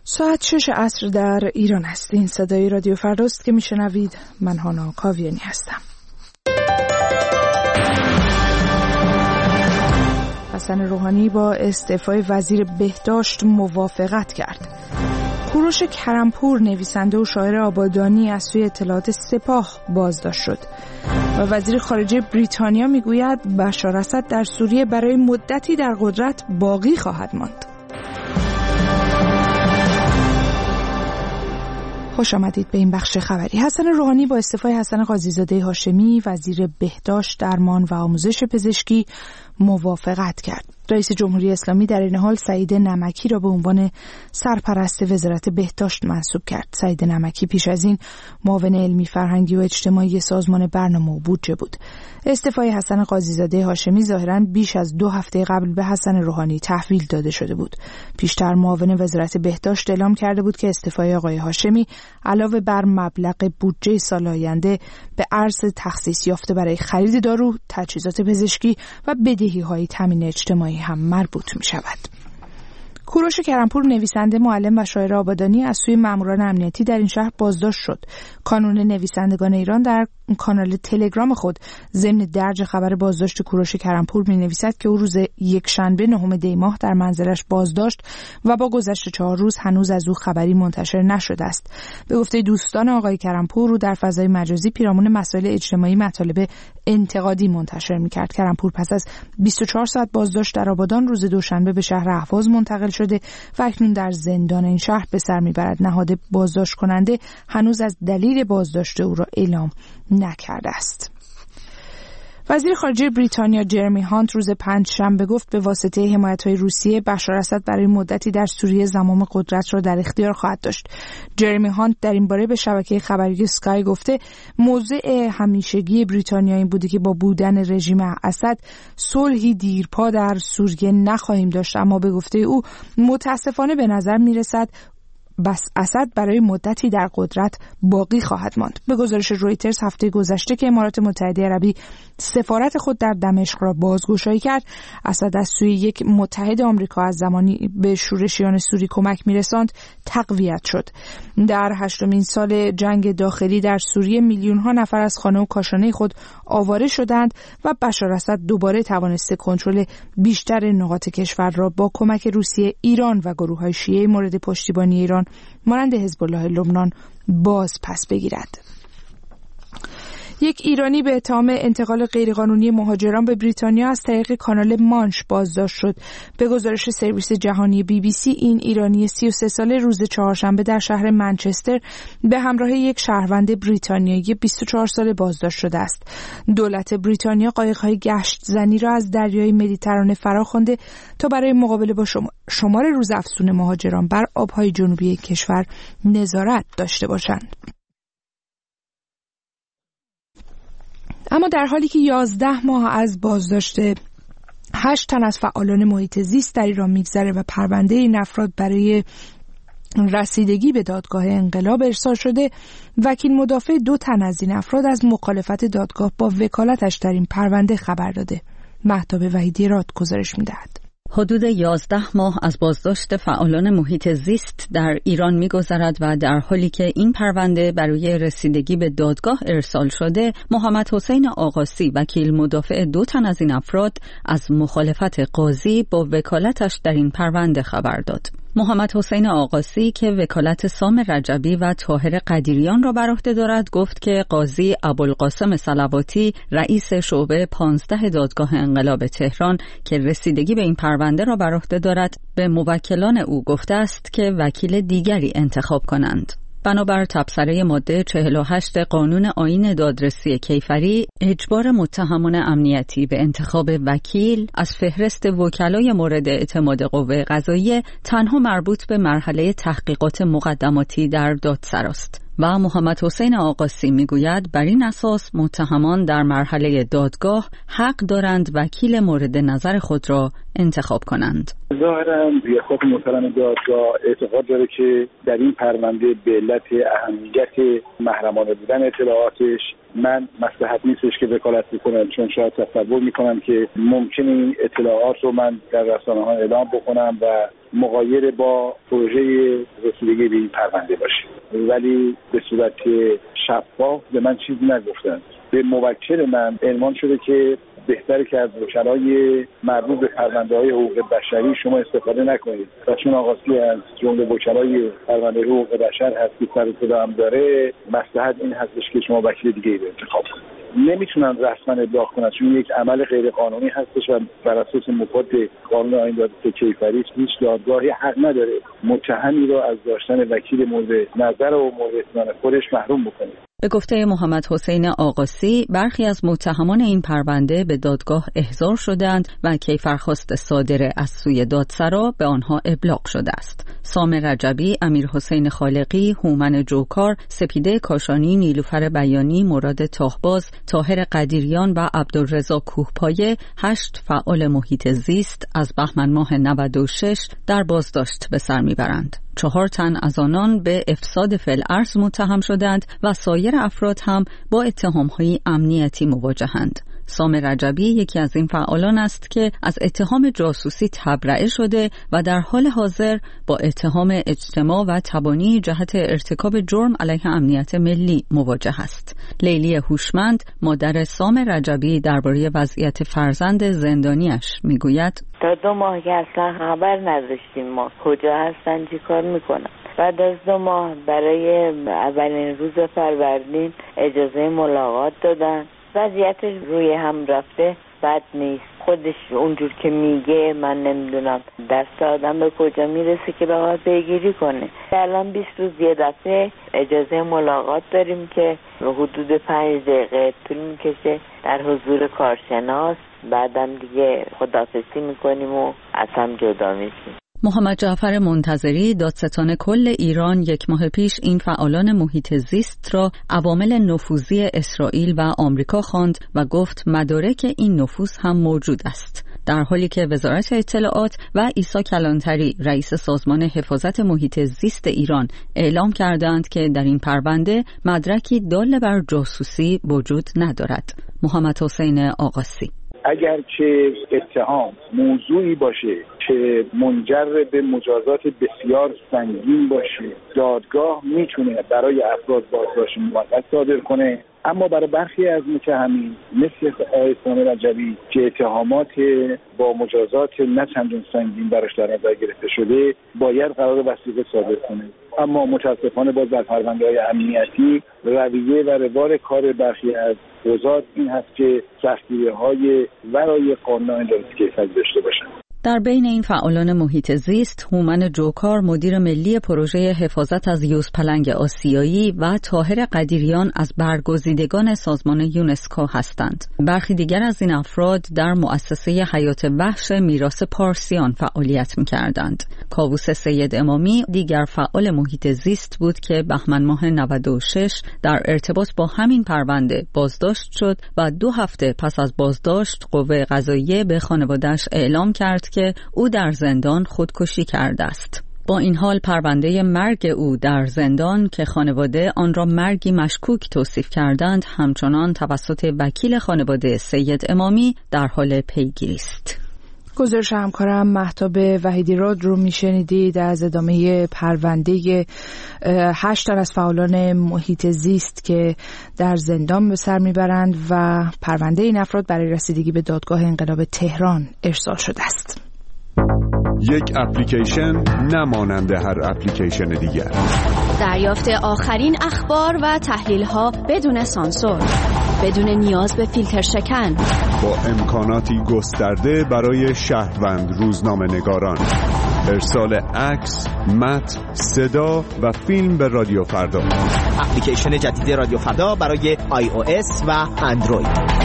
ساعت 6 عصر در ایران است. این صدای رادیو فرداست که میشنوید. من هانا کاویانی هستم. حسن روحانی با استعفای وزیر بهداشت موافقت کرد. کوروش کرمپور نویسنده و شاعر آبادانی از سوی اطلاعات سپاه بازداشت شد و وزیر خارجه بریتانیا میگوید بشار اسد در سوریه برای مدتی در قدرت باقی خواهد ماند. خوش آمدید به این بخش خبری. حسن روحانی با استعفای حسن قاضی‌زاده هاشمی وزیر بهداشت، درمان و آموزش پزشکی موافقت کرد. رئیس جمهوری اسلامی در این حال سعید نمکی را به عنوان سرپرست وزارت بهداشت منصوب کرد. سعید نمکی پیش از این معاون علمی فرهنگی و اجتماعی سازمان برنامه و بودجه بود. استعفای حسن قاضی‌زاده هاشمی ظاهراً بیش از 2 هفته قبل به حسن روحانی تحویل داده شده بود. پیشتر معاون وزارت بهداشت اعلام کرده بود که استعفای آقای هاشمی علاوه بر مبلغ بودجه سال آینده به ارز تخصیص یافته برای خرید دارو، تجهیزات پزشکی و بدهی‌های تامین اجتماعی هم مربوط می شود. کوروش کرمپور نویسنده، معلم و شاعر آبادانی از سوی ماموران امنیتی در این شهر بازداشت شد. کانون نویسندگان ایران در کانال تلگرام خود ضمن درج خبر بازداشت کوروش کرمپور می نویسد که او روز یکشنبه 9 دی ماه در منزلش بازداشت و با گذشت 4 روز هنوز از او خبری منتشر نشده است. به گفته دوستان آقای کرمپور، او در فضای مجازی پیرامون مسائل اجتماعی مطالب انتقادی منتشر می کرد. کرمپور پس از 24 ساعت بازداشت در آبادان روز دوشنبه به شهر اهواز منتقل شده و اکنون در زندان این شهر به سر میبرد. نهاد بازداشت کننده هنوز از دلیل بازداشت او را اعلام نکرده است. وزیر خارجه بریتانیا جرمی هانت روز پنجشنبه گفت به واسطه حمایت‌های روسیه بشار اسد برای مدتی در سوریه زمام قدرت را در اختیار خواهد داشت. جرمی هانت در این باره به شبکه خبری اسکای گفته موضع همیشگی بریتانیا این بوده که با بودن رژیم اسد صلحی دیرپا در سوریه نخواهیم داشت، اما به گفته او متاسفانه به نظر میرسد بس اسد برای مدتی در قدرت باقی خواهد ماند. به گزارش رویترز هفته گذشته که امارات متحده عربی سفارت خود در دمشق را بازگشایی کرد، اسد از سوی یک متحد آمریکا از زمانی به شورشیان سوری کمک میرساند تقویت شد. در 8مین سال جنگ داخلی در سوریه میلیون‌ها نفر از خانه و کاشانه خود آواره شدند و بشار اسد دوباره توانسته کنترل بیشتر نقاط کشور را با کمک روسیه، ایران و گروه‌های شیعه مورد پشتیبانی ایران مانند حزب الله لبنان باز پس بگیرد. یک ایرانی به اتهام انتقال غیرقانونی مهاجران به بریتانیا از طریق کانال مانش بازداشت شد. به گزارش سرویس جهانی BBC، این ایرانی 33 ساله روز چهارشنبه در شهر منچستر به همراه یک شهروند بریتانیایی 24 ساله بازداشت شده است. دولت بریتانیا قایق‌های گشت زنی را از دریای مدیترانه فراخوانده تا برای مقابله با شمار روزافزون مهاجران بر آب‌های جنوبی کشور نظارت داشته باشند. اما در حالی که 11 ماه از بازداشت 8 تن از فعالان محیط زیست در ایران میگذره و پرونده این افراد برای رسیدگی به دادگاه انقلاب ارسال شده، وکیل مدافع 2 تن از این افراد از مخالفت دادگاه با وکالتش در این پرونده خبر داده. مهتاب وحیدی راد گزارش می‌دهد. حدود 11 ماه از بازداشت فعالان محیط زیست در ایران می‌گذرد و در حالی که این پرونده برای رسیدگی به دادگاه ارسال شده، محمد حسین آقاسی وکیل مدافع 2 تن از این افراد از مخالفت قاضی با وکالتش در این پرونده خبر داد. محمد حسین آقاسی که وکالت سام رجبی و طاهر قدیریان را بر عهده دارد گفت که قاضی ابوالقاسم صلواتی رئیس شعبه 15 دادگاه انقلاب تهران که رسیدگی به این پرونده را بر عهده دارد به موکلان او گفته است که وکیل دیگری انتخاب کنند. بنابر تبصره ماده 48 قانون آیین دادرسی کیفری، اجبار متهمان امنیتی به انتخاب وکیل از فهرست وکلای مورد اعتماد قوه قضاییه تنها مربوط به مرحله تحقیقات مقدماتی در دادسرا است. و محمد حسین آقاسی میگوید بر این اساس متهمان در مرحله دادگاه حق دارند وکیل مورد نظر خود را انتخاب کنند. ظاهراً خود محترم دادگاه اعتقاد داره که در این پرونده به علت اهمیت محرمانه بودن اطلاعاتش من مصلحت نیستش که وکالت بکنم، چون شاید تصور میکنم که ممکنه این اطلاعات رو من در رسانه‌ها اعلام بکنم و مغایر با پروژه رسیدگی به این پرونده باشه، ولی به صورت شفاف به من چیزی نگفتن. به موکل من عنوان شده که بهتره که از وکلای مربوط به پرونده‌های حقوق بشری شما استفاده نکنید و چون آقاسی از جمله وکلای پرونده حقوق بشر هست که سر صدا هم داره، مصلحت این هستش که شما وکیل دیگه‌ای رو انتخاب کنید. نمیتونن رسما ابلاغ کنن چون یک عمل غیر قانونی هستش و بر اساس مفاد قانون آیین دادگستری کیفری هیچ دادگاهی حق نداره متهمی رو از داشتن وکیل مورد نظر و مورد اطمینان خودش محروم بکنه. به گفته محمد حسین آقاسی، برخی از متهمان این پرونده به دادگاه احضار شدند و کیفرخواست صادره از سوی دادسرا به آنها ابلاغ شده است. سامر رجبی، امیر حسین خالقی، هومن جوکار، سپیده کاشانی، نیلوفر بیانی، مراد تاهباز، طاهر قدیریان و عبدالرضا کوهپایه 8 فعال محیط زیست از بهمن ماه 96 در بازداشت به سر میبرند. 4 تن از آنان به افساد فی‌الارض متهم شدند و سایر افراد هم با اتهام‌های امنیتی مواجهند. سامر رجبی یکی از این فعالان است که از اتهام جاسوسی تبرئه شده و در حال حاضر با اتهام اجتماع و تبانی جهت ارتکاب جرم علیه امنیت ملی مواجه است. لیلی هوشمند، مادر سامر رجبی، درباره وضعیت فرزند زندانیش میگوید: تا 2 ماه که اصلا خبر نداشتیم ما کجا هستن، چی کار میکنن. بعد از 2 ماه برای اولین روز فروردین اجازه ملاقات دادن. وضعیتش روی هم رفته، بد نیست. خودش اونجور که میگه من نمیدونم دست آدم به کجا میرسه که بخواد پیگیری کنه. الان 20 روز یه دفعه اجازه ملاقات داریم که حدود 5 دقیقه طول میکشه در حضور کارشناس. بعدم دیگه خداحافظی میکنیم و از هم جدا میشیم. محمد جعفر منتظری، دادستان کل ایران، 1 ماه پیش این فعالان محیط زیست را عوامل نفوذی اسرائیل و آمریکا خواند و گفت مدارک این نفوذ هم موجود است. در حالی که وزارت اطلاعات و عیسی کلانتری، رئیس سازمان حفاظت محیط زیست ایران، اعلام کردند که در این پرونده مدرکی دال بر جاسوسی وجود ندارد. محمد حسین آقاسی: اگر که اتهام موضوعی باشه که منجر به مجازات بسیار سنگین باشه، دادگاه میتونه برای افراد بازداشت موقت صادر کنه. اما برای برخی از متهمین مثل آقای سامر رجبی که اتهامات با مجازات نه چندان سنگین براش در نظر گرفته شده، باید قرار وثیقه صادر کنه. اما متاسفانه باز در پرونده‌های امنیتی رویه و روال کار برخی از قضات این هست که سختگیری‌های ورای قانون دادگستری داشته باشند. در بین این فعالان محیط زیست، هومن جوکار، مدیر ملی پروژه حفاظت از یوزپلنگ آسیایی و طاهر قدیریان از برگزیدگان سازمان یونسکو هستند. برخی دیگر از این افراد در مؤسسه حیات وحش میراث پارسیان فعالیت می‌کردند. کاووس سید امامی دیگر فعال محیط زیست بود که بهمن ماه 96 در ارتباط با همین پرونده بازداشت شد و 2 هفته پس از بازداشت قوه قضاییه به خانواده‌اش اعلام کرد که او در زندان خودکشی کرده است. با این حال پرونده مرگ او در زندان که خانواده آن را مرگی مشکوک توصیف کردند، همچنان توسط وکیل خانواده سید امامی در حال پیگیری است. گزارش همکارم مهتاب وحیدی‌راد رو میشنیدید از ادامه پرونده 8 تن از فعالان محیط زیست که در زندان به سر میبرند و پرونده این افراد برای رسیدگی به دادگاه انقلاب تهران ارسال شده است. یک اپلیکیشن نمانند هر اپلیکیشن دیگر. دریافت آخرین اخبار و تحلیل‌ها بدون سانسور، بدون نیاز به فیلتر شکن، با امکاناتی گسترده برای شهروند روزنامه‌نگاران. ارسال عکس، متن، صدا و فیلم به رادیو فردا. اپلیکیشن جدید رادیو فردا برای iOS و اندروید.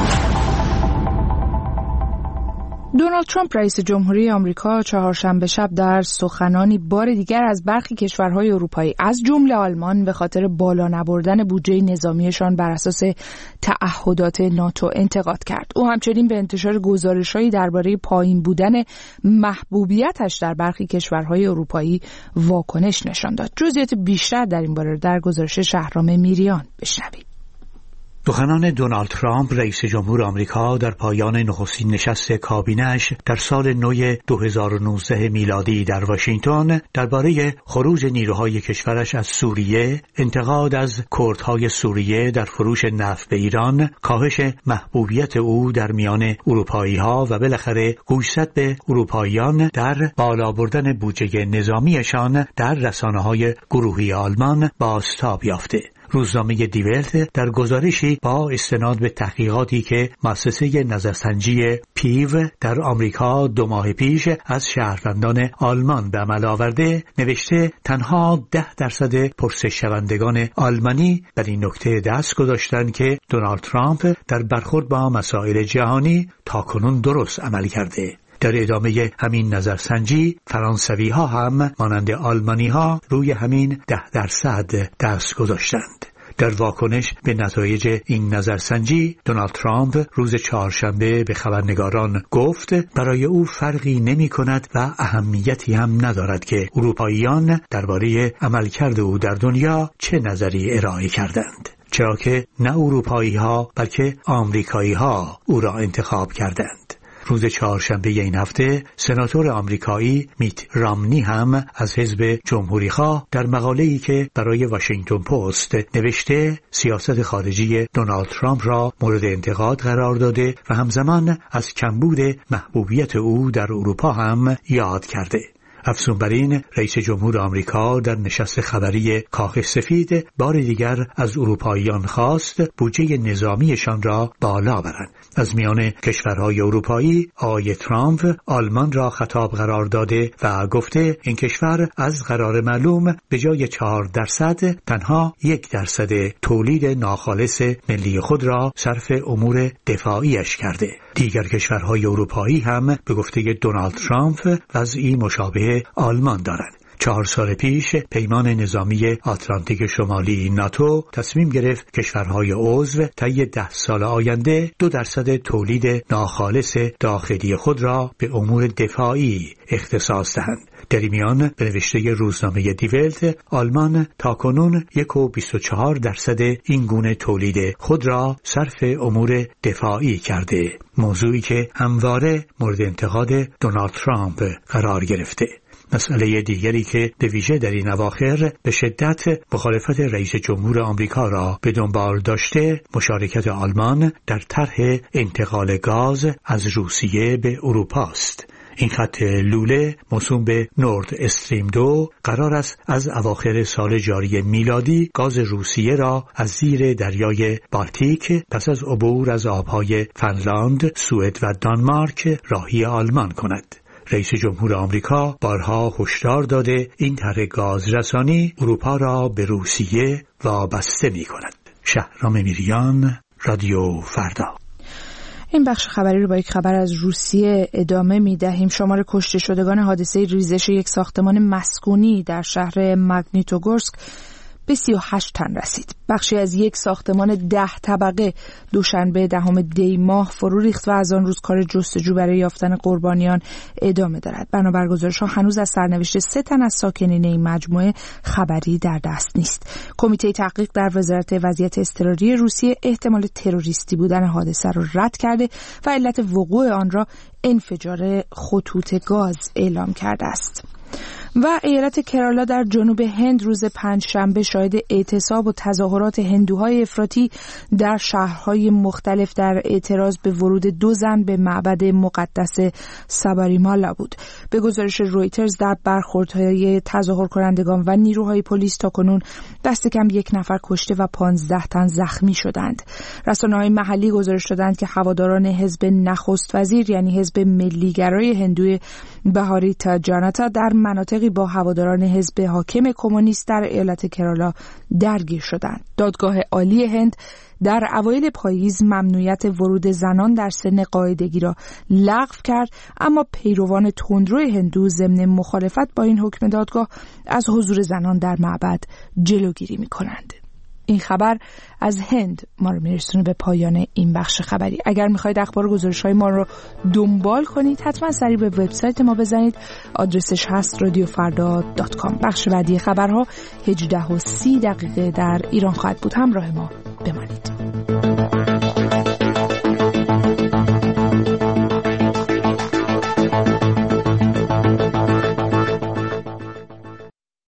دونالد ترامپ رئیس جمهوری آمریکا چهارشنبه شب در سخنانی بار دیگر از برخی کشورهای اروپایی از جمله آلمان به خاطر بالا نبردن بودجه نظامیشان بر اساس تعهدات ناتو انتقاد کرد. او همچنین به انتشار گزارش‌هایی درباره پایین بودن محبوبیتش در برخی کشورهای اروپایی واکنش نشان داد. جزئیات بیشتر در این باره در گزارش شهرام میریان بشنوید. سخنان دونالد ترامپ رئیس جمهور آمریکا در پایان نخستین نشست کابینه‌اش در سال نو 2019 میلادی در واشنگتن درباره خروج نیروهای کشورش از سوریه، انتقاد از کردهای سوریه در فروش نفت به ایران، کاهش محبوبیت او در میان اروپایی‌ها و بالاخره گوشزد به اروپاییان در بالا بردن بودجه نظامیشان در رسانه‌های گروهی آلمان بازتاب یافته. روزنامه دی ولت در گزارشی با استناد به تحقیقاتی که مؤسسه نظرسنجی پیو در آمریکا 2 ماه پیش از شهروندان آلمان به عمل آورده نوشته تنها 10% پرسش شوندگان آلمانی بر این نکته دست گذاشتند که دونالد ترامپ در برخورد با مسائل جهانی تاکنون درست عمل کرده. در ادامه همین نظرسنجی فرانسوی ها هم مانند آلمانی ها روی همین 10% دست گذاشتند. در واکنش به نتایج این نظرسنجی دونالد ترامپ روز چهارشنبه به خبرنگاران گفت برای او فرقی نمی کند و اهمیتی هم ندارد که اروپاییان درباره عملکرد او در دنیا چه نظری ارائه کردند، چرا که نه اروپایی ها بلکه آمریکایی ها او را انتخاب کردند. روز چهارشنبه این هفته سناتور آمریکایی میت رامنی هم از حزب جمهوری‌خواه در مقاله‌ای که برای واشنگتن پست نوشته سیاست خارجی دونالد ترامپ را مورد انتقاد قرار داده و همزمان از کمبود محبوبیت او در اروپا هم یاد کرده. افزون بر این رئیس جمهور آمریکا در نشست خبری کاخ سفید بار دیگر از اروپاییان خواست بودجه نظامیشان را بالا برند. از میان کشورهای اروپایی آقای ترامپ آلمان را خطاب قرار داده و گفته این کشور از قرار معلوم به جای 4% تنها 1% تولید ناخالص ملی خود را صرف امور دفاعیش کرده. دیگر کشورهای اروپایی هم به گفته دونالد ترامپ وضعی مشابه آلمان دارند. 4 سال پیش پیمان نظامی آتلانتیک شمالی ناتو تصمیم گرفت کشورهای عضو طی 10 سال آینده 2% تولید ناخالص داخلی خود را به امور دفاعی اختصاص دهند. در این میان به نوشته روزنامه دی ولت آلمان تاکنون 1.24% این گونه تولید خود را صرف امور دفاعی کرده، موضوعی که همواره مورد انتقاد دونالد ترامپ قرار گرفته. مسئله دیگری که به ویژه در این اواخر به شدت مخالفت رئیس جمهور آمریکا را به دنبال داشته مشارکت آلمان در طرح انتقال گاز از روسیه به اروپا است. این خط لوله موسوم به نورد استریم 2 قرار است از اواخر سال جاری میلادی گاز روسیه را از زیر دریای بالتیک پس از عبور از آبهای فنلاند، سوئد و دانمارک راهی آلمان کند. رئیس جمهور آمریکا بارها هشدار داده این طرح گازرسانی اروپا را به روسیه وابسته می کند. شهرام میریان، رادیو فردا. این بخش خبری رو با یک خبر از روسیه ادامه می دهیم. شمار کشته شدگان حادثه ریزش یک ساختمان مسکونی در شهر ماگنیتوگورسک به 38 تن رسید. بخشی از یک ساختمان 10 طبقه دوشنبه 10 دی ماه فرو ریخت و از آن روز کار جستجو برای یافتن قربانیان ادامه دارد. بنابر گزارش‌ها هنوز از سرنوشت 3 تن از ساکنین این مجموعه خبری در دست نیست. کمیته تحقیق در وزارت وضعیت اضطراری روسیه احتمال تروریستی بودن حادثه را رد کرده و علت وقوع آن را انفجار خطوط گاز اعلام کرده است. و ایالت کرالا در جنوب هند روز پنجشنبه شاهد اعتصاب و تظاهرات هندوهای افراطی در شهرهای مختلف در اعتراض به ورود 2 زن به معبد مقدس ساباریمالا بود. به گزارش رویترز در برخوردهای تظاهر کنندگان و نیروهای پلیس تاکنون دست کم 1 نفر کشته و 15 تن زخمی شدند. رسانه‌های محلی گزارش دادند که هواداران حزب نخست وزیر یعنی حزب ملیگرای هندوی بهاریتا جاناتا در مناطقی با هواداران حزب حاکم کمونیست در ایالت کرالا درگیر شدند. دادگاه عالی هند در اوایل پاییز ممنوعیت ورود زنان در سن قاعدگی را لغو کرد، اما پیروان تندرو هندو ضمن مخالفت با این حکم دادگاه از حضور زنان در معبد جلوگیری می‌کنند. این خبر از هند ما رو میرسونه به پایان این بخش خبری. اگر میخواید اخبار و گزارش‌های ما رو دنبال کنید حتما سریع به وبسایت ما بزنید. آدرسش هست radiofarda.com. بخش بعدی خبرها 18:30 در ایران خواهد بود. همراه ما بمانید.